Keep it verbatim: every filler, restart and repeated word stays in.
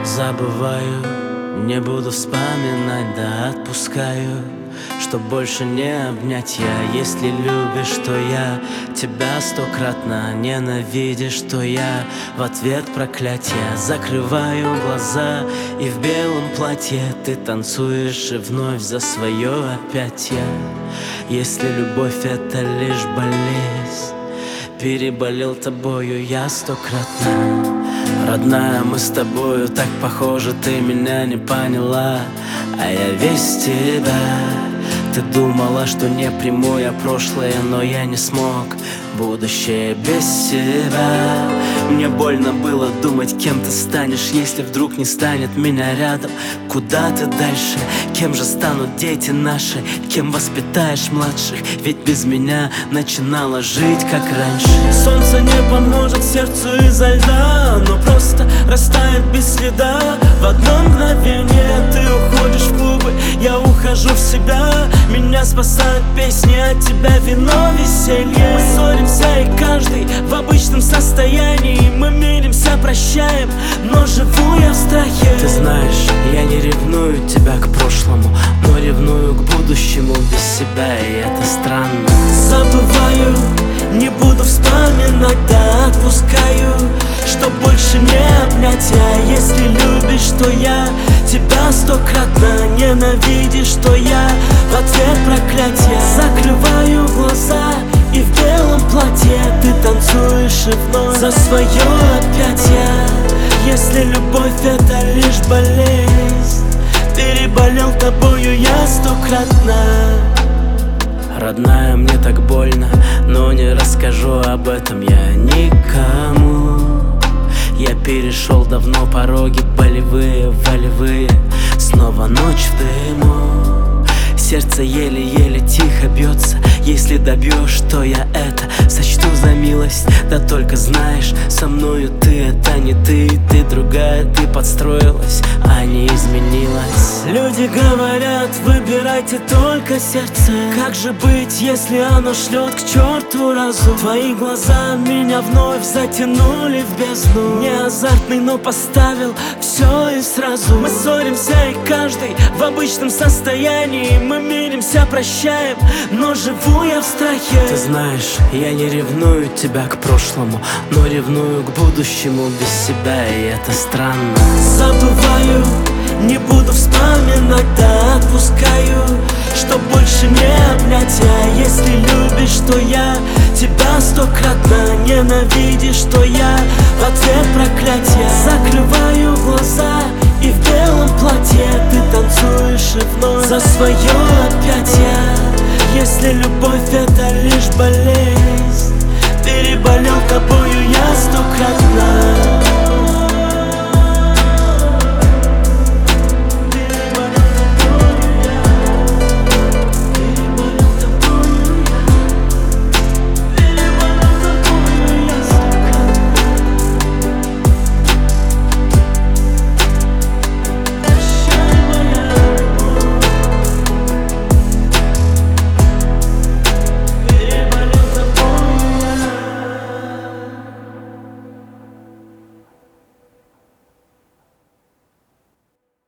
Забываю, не буду вспоминать, да отпускаю, чтоб больше не обнять я. Если любишь, то я тебя стократно ненавидишь, то я в ответ проклятие. Закрываю глаза, и в белом платье ты танцуешь и вновь за свое опять я. Если любовь это лишь болезнь, переболел тобою я стократно. Родная, мы с тобою так похожи, ты меня не поняла, а я весь тебя. Ты думала, что не приму я прошлое, но я не смог, будущее без тебя. Мне больно было думать, кем ты станешь, если вдруг не станет меня рядом. Куда ты дальше? Кем же станут дети наши? Кем воспитаешь младших? Ведь без меня начинала жить как раньше. Солнце не поможет сердцу изо льда, но просто растает без следа. В одно мгновение ты уходишь в клубы, я ухожу в себя. Меня спасают песни, от тебя вино, веселье. Мы ссоримся и каждый в обычном состоянии. Мы миримся, прощаем, но живу я в страхе. Ты знаешь, я не ревную тебя к прошлому, но ревную к будущему без себя, и это странно. Забываю, не буду вспоминать, да отпускаю, чтоб больше не обнять я. Если любишь, то я тебя стократно ненавидишь, то я в ответ проклятие. Закрываю глаза, и в белом платье ты танцуешь и вновь за свое опять я. Если любовь это лишь болезнь, переболел тобою я стократно. Родная, мне так больно, но не расскажу об этом я никому. Я перешел давно пороги болевые, волевые. Снова ночь в дыму, сердце еле-еле тихо бьется. Если добьешь, то я это сочту за милость. Да только знаешь, со мною ты это не ты, ты другая, ты подстроилась, а не изменилась. Люди говорят, выбирайте только сердце. Как же быть, если оно шлет к черту разум? Твои глаза меня вновь затянули в бездну. Не азартный, но поставил все и сразу. Мы ссоримся и каждый в обычном состоянии. Мы миримся, прощаем, но живу я в страхе. Ты знаешь, я не ревную тебя к прошлому, но ревную к будущему без себя, и это странно. Забываю, не буду вспоминать, да отпускаю, чтоб больше не обнять я. Если любишь, то я тебя стократно ненавидишь, то я в ответ проклятие. Закрываю глаза,